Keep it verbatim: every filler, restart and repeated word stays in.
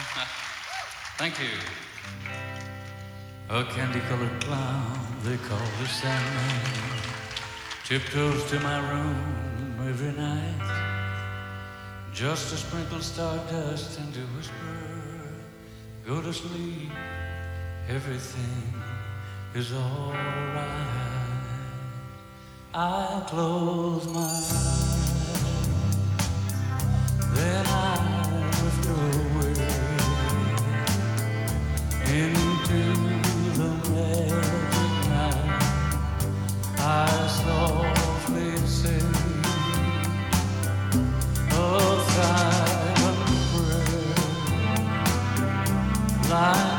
Thank you. A candy-colored clown they call the Sandman tiptoes to my room every night just to sprinkle stardust and to whisper, go to sleep, everything is all right. I close my eyes, then I drift away into the magic night. I softly say a silent prayer, like